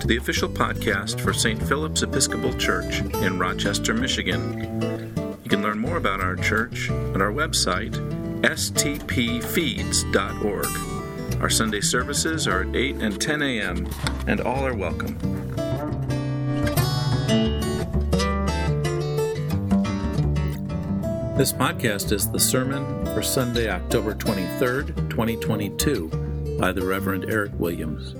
to the official podcast for St. Philip's Episcopal Church in Rochester, Michigan. You can learn more about our church at our website, stpfeeds.org. Our Sunday services are at 8 and 10 a.m., and all are welcome. This podcast is the sermon for Sunday, October 23rd, 2022, by the Reverend Eric Williams.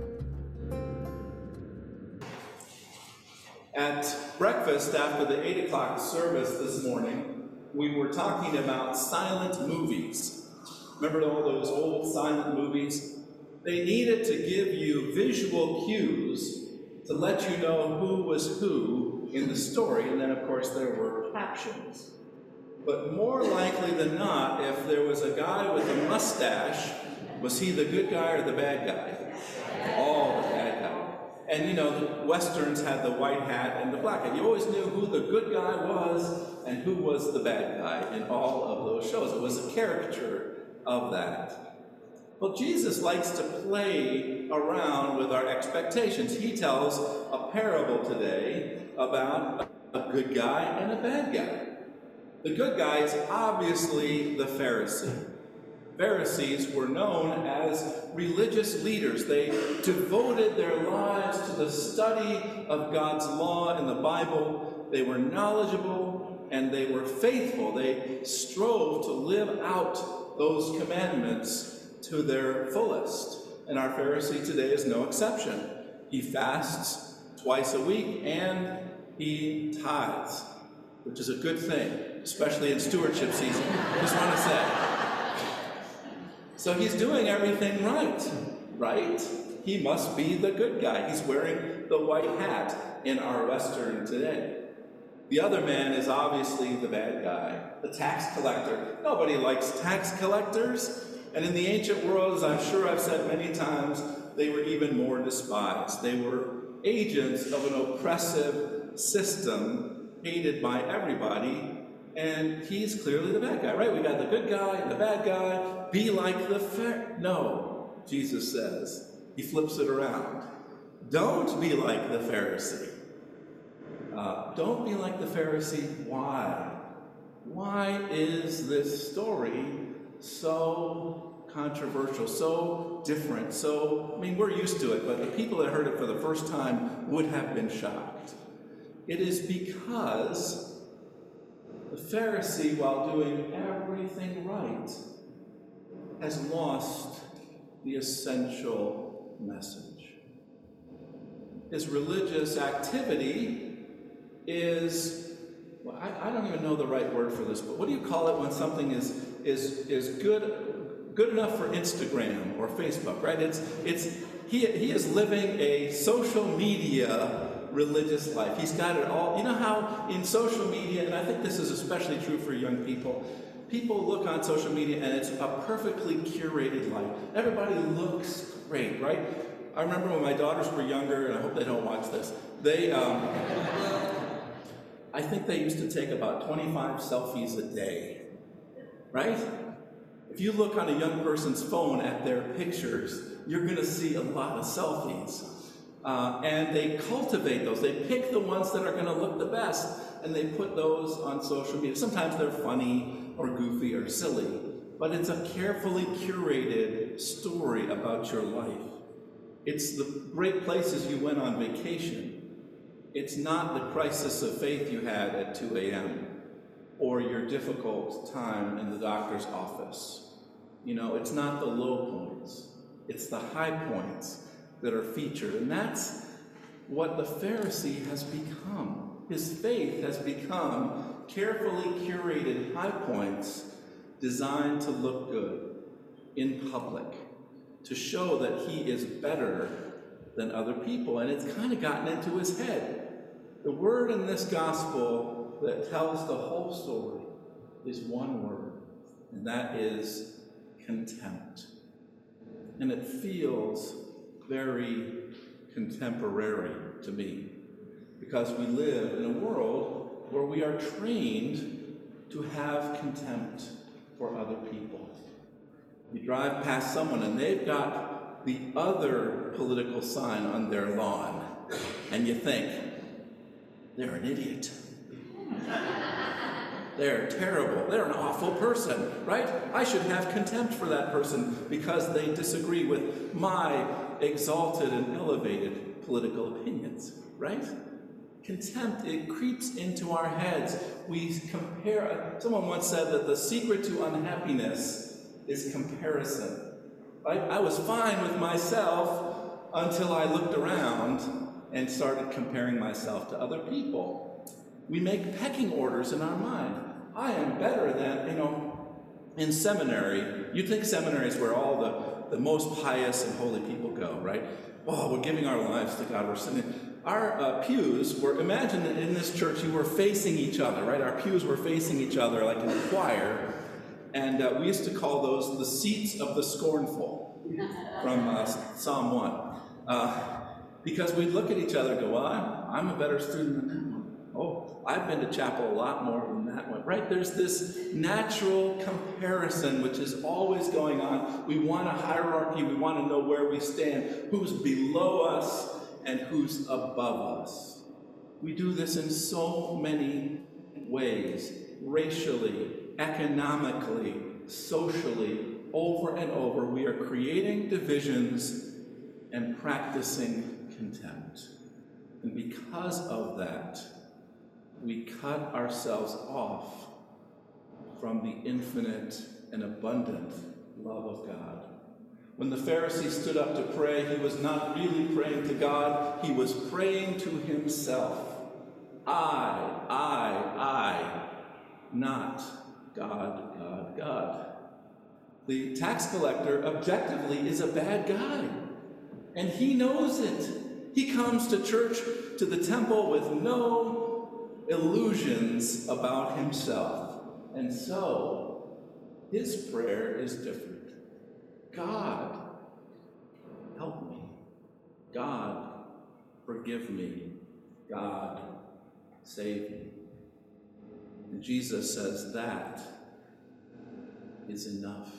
At breakfast after the 8 o'clock service this morning, we were talking about silent movies. Remember all those old silent movies? They needed to give you visual cues to let you know who was who in the story, and then of course there were captions. But more likely than not, if there was a guy with a mustache, was he the good guy or the bad guy? Oh, the bad guy. And you know, the Westerns had the white hat and the black hat. You always knew who the good guy was and who was the bad guy in all of those shows. It was a caricature of that. Well, Jesus likes to play around with our expectations. He tells a parable today about a good guy and a bad guy. The good guy is obviously the Pharisee. Pharisees were known as religious leaders. They devoted their lives to the study of God's law in the Bible. They were knowledgeable and they were faithful. They strove to live out those commandments to their fullest. And our Pharisee today is no exception. He fasts twice a week and he tithes, which is a good thing, especially in stewardship season. Just want to say. So he's doing everything right? He must be the good guy. He's wearing the white hat in our Western today. The other man is obviously the bad guy, the tax collector. Nobody likes tax collectors. And in the ancient world, as I'm sure I've said many times, they were even more despised. They were agents of an oppressive system hated by everybody. And he's clearly the bad guy, right? We got the good guy and the bad guy. Be like the No, Jesus says. He flips it around. Don't be like the Pharisee. Don't be like the Pharisee. Why? Why is this story so controversial, so different, we're used to it, but the people that heard it for the first time would have been shocked. It is because the Pharisee, while doing everything right, has lost the essential message. His religious activity is, I don't even know the right word for this, but what do you call it when something is good enough for Instagram or Facebook, right? He is living a social media religious life. He's got it all. You know how in social media, and I think this is especially true for young people look on social media and it's a perfectly curated life. Everybody looks great, right? I remember when my daughters were younger, and I hope they don't watch this, I think they used to take about 25 selfies a day, right? If you look on a young person's phone at their pictures, you're going to see a lot of selfies. And they cultivate those. They pick the ones that are going to look the best, and they put those on social media. Sometimes they're funny or goofy or silly, but it's a carefully curated story about your life. It's the great places you went on vacation. It's not the crisis of faith you had at 2 a.m. or your difficult time in the doctor's office. You know, it's not the low points. It's the high points that are featured. And that's what the Pharisee has become. His faith has become carefully curated high points designed to look good in public, to show that he is better than other people. And it's kind of gotten into his head. The word in this gospel that tells the whole story is one word, and that is contempt. And it feels very contemporary to me, because we live in a world where we are trained to have contempt for other people. You drive past someone and they've got the other political sign on their lawn, and you think, they're an idiot. They're terrible. They're an awful person, right? I should have contempt for that person because they disagree with my exalted and elevated political opinions, right? Contempt, it creeps into our heads. We compare. Someone once said that the secret to unhappiness is comparison. Right? I was fine with myself until I looked around and started comparing myself to other people. We make pecking orders in our mind. I am better than, in seminary, you'd think seminary is where all the most pious and holy people go, right? Oh, we're giving our lives to God. We're sitting. Our pews were, imagine that in this church you were facing each other, right? Our pews were facing each other like in a choir. And we used to call those the seats of the scornful from Psalm 1. Because we'd look at each other and go, well, I'm a better student than that one. Oh, I've been to chapel a lot more than that one. Right? There's this natural comparison which is always going on. We want a hierarchy. We want to know where we stand, who's below us and who's above us. We do this in so many ways, racially, economically, socially, over and over. We are creating divisions and practicing contempt. And because of that, we cut ourselves off from the infinite and abundant love of God. When the Pharisee stood up to pray, he was not really praying to God, he was praying to himself. I, not God, God, God. The tax collector, objectively, is a bad guy, and he knows it. He comes to church, to the temple, with no illusions about himself. And so, his prayer is different. God, help me. God, forgive me. God, save me. And Jesus says that is enough.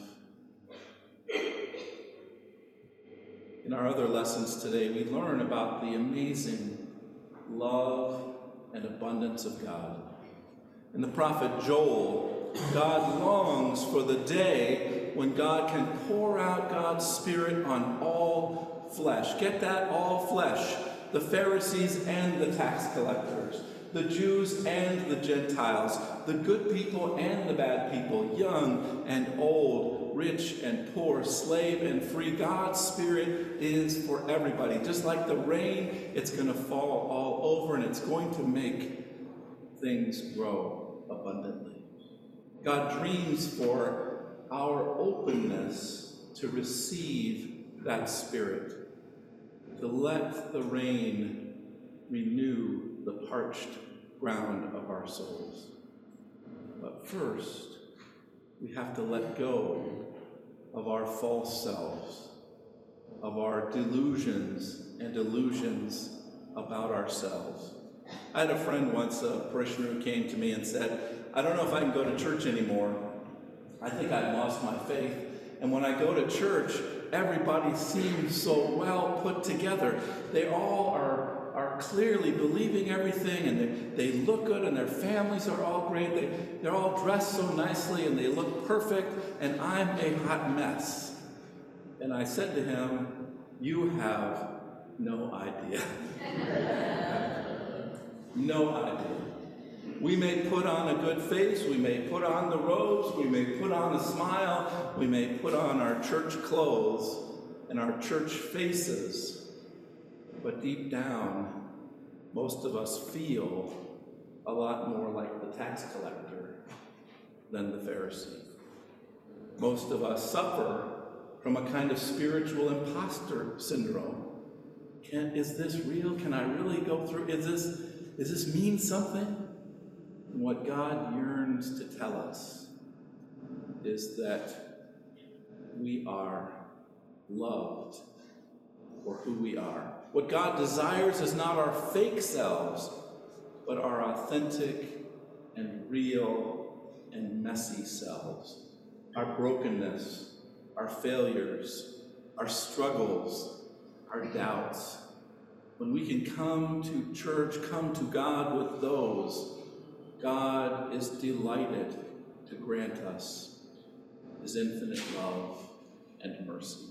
In our other lessons today, we learn about the amazing love and abundance of God. In the prophet Joel, God longs for the day when God can pour out God's Spirit on all flesh. Get that? All flesh. The Pharisees and the tax collectors, the Jews and the Gentiles, the good people and the bad people, young and old, rich and poor, slave and free. God's Spirit is for everybody. Just like the rain, it's going to fall all over and it's going to make things grow abundantly. God dreams for our openness to receive that Spirit, to let the rain renew the parched ground of our souls. But first, we have to let go of our false selves, of our delusions and illusions about ourselves. I had a friend once, a parishioner, who came to me and said, I don't know if I can go to church anymore. I think I've lost my faith. And when I go to church, everybody seems so well put together. They all are clearly believing everything, and they look good, and their families are all great. They're all dressed so nicely, and they look perfect, and I'm a hot mess. And I said to him, you have no idea. No idea. We may put on a good face, we may put on the robes, we may put on a smile, we may put on our church clothes and our church faces, but deep down, most of us feel a lot more like the tax collector than the Pharisee. Most of us suffer from a kind of spiritual imposter syndrome. Is this real? Can I really go through? Does this mean something? And what God yearns to tell us is that we are loved for who we are. What God desires is not our fake selves, but our authentic and real and messy selves. Our brokenness, our failures, our struggles, our doubts, when we can come to church, come to God with those, God is delighted to grant us his infinite love and mercy.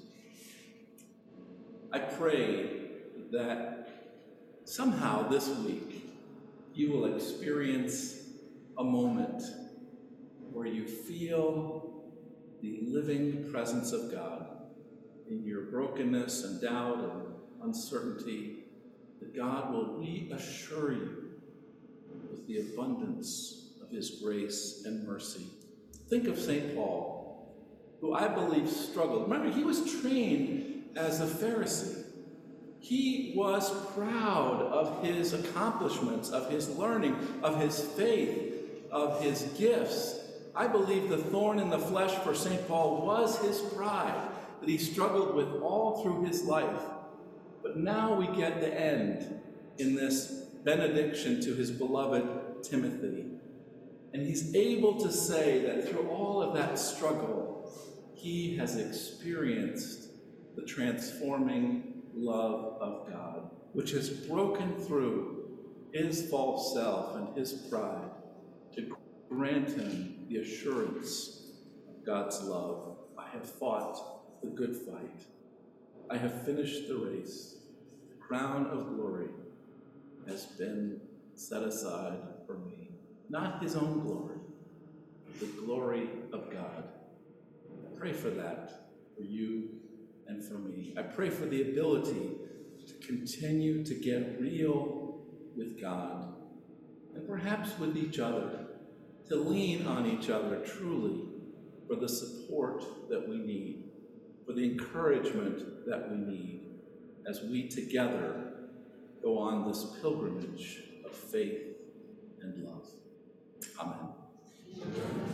I pray that somehow this week you will experience a moment where you feel the living presence of God in your brokenness and doubt and uncertainty, that God will reassure you with the abundance of his grace and mercy. Think of St. Paul, who I believe struggled. Remember, he was trained as a Pharisee. He was proud of his accomplishments, of his learning, of his faith, of his gifts. I believe the thorn in the flesh for St. Paul was his pride that he struggled with all through his life. But now we get the end in this benediction to his beloved Timothy. And he's able to say that through all of that struggle, he has experienced the transforming love of God, which has broken through his false self and his pride to grant him the assurance of God's love. I have fought the good fight. I have finished the race. The crown of glory has been set aside for me. Not his own glory, but the glory of God. I pray for that, for you and for me. I pray for the ability to continue to get real with God, and perhaps with each other, to lean on each other truly for the support that we need, for the encouragement that we need as we together go on this pilgrimage of faith and love. Amen.